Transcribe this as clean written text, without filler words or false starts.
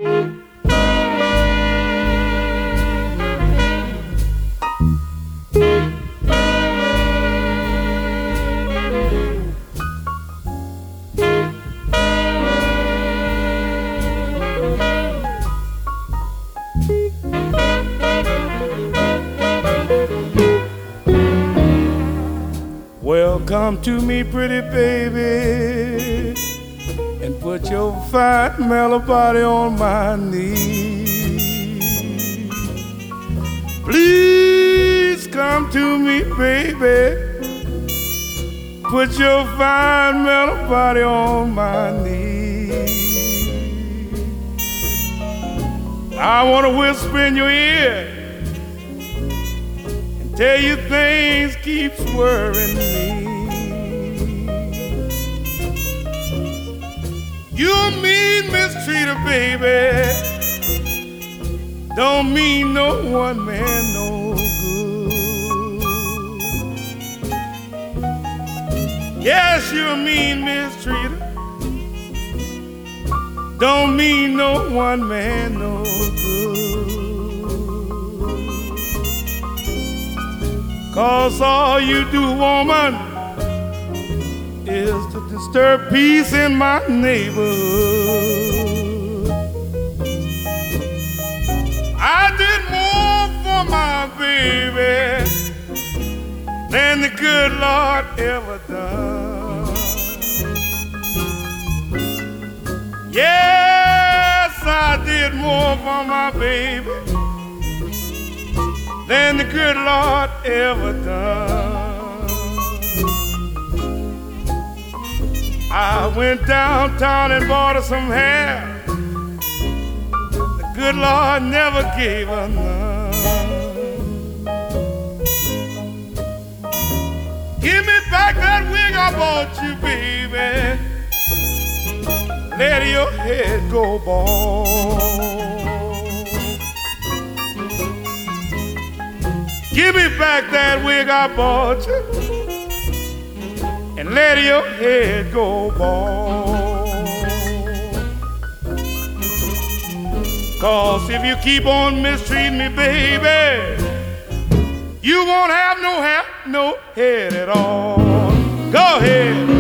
Well, come to me, pretty baby, and put your fine mellow body on my knee. Please come to me, baby, put your fine mellow body on my knee. I want to whisper in your ear, tell you things keeps worrying me. You mean mistreater, baby, don't mean no one man no good. Yes, you mean mistreater, don't mean no one man no good. 'Cause all you do, woman, is to disturb peace in my neighborhood. I did more for my baby than the good Lord ever done. Yes, I did more for my baby than the good Lord ever done. I went downtown and bought her some hair. The good Lord never gave her none. Give me back that wig I bought you, baby. Let your head go bald. Give me back that wig I bought you and let your head go bald. 'Cause if you keep on mistreating me, baby, you won't have no hair, no head at all. Go ahead.